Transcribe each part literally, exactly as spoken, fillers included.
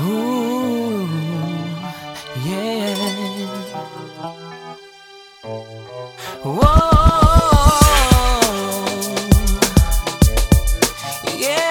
Ooh, yeah. Whoa, yeah,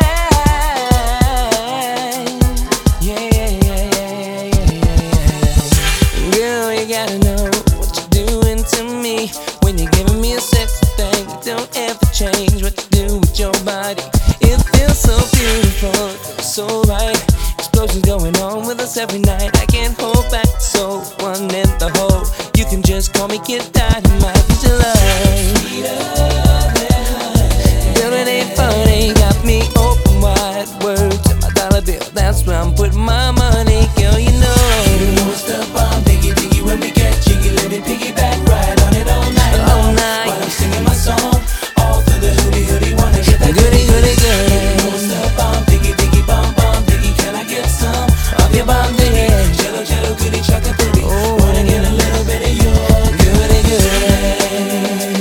yeah, yeah, yeah, yeah, yeah. Girl, you gotta know what you're doing to me when you're giving me a sexy thing. You don't ever change what you do with your body. It feels so beautiful, it feels so right. Explosions going on with us every night. I can't hold back, so one in the hole. You can just call me Kid Dynamite. Cause your love sweeter than honey. Girl, it ain't funny, got me open wide. Word to my dollar bill, that's where I'm putting my money. Girl, you know you know it's the bomb, diggy diggy. When we get jiggy, let it piggyback right on it all night long. All night. While I'm singing my song, all through the hoodie hoodie. Wanna get that goody, goody, goody. You know it's the bomb, diggy diggy, bomb bomb diggy. Can I get some of your bomb diggy? Jello jello goody chocolate booty. Oh. Wanna get a little bit of your Goody, goody.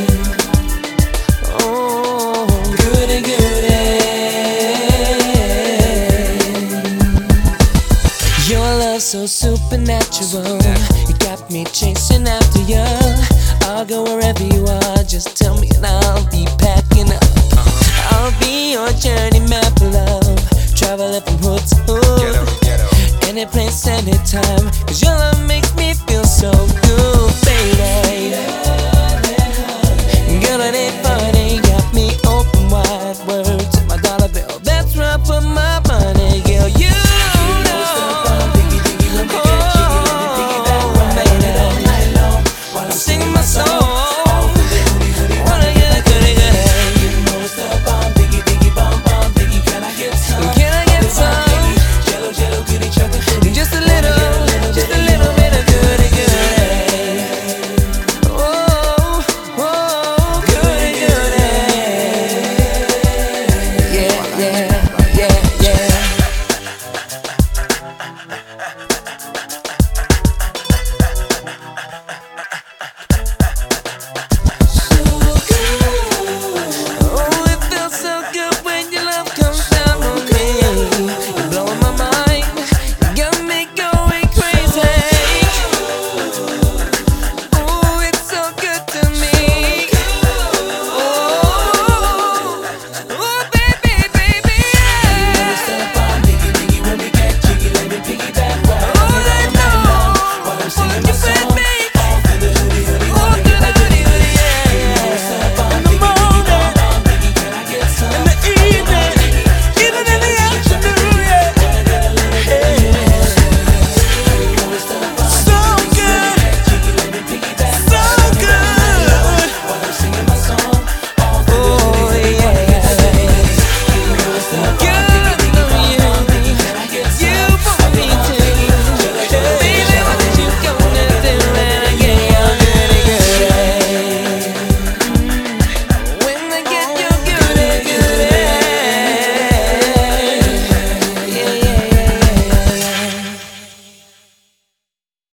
Oh, goody goody. your love so supernatural. You got me chasing after you. I'll go wherever you are. Just tell me and I'll be packing up. I'll be your journey map, love. Traveling from hood to hood. Any place, anytime. Cause your love makes me feel so good.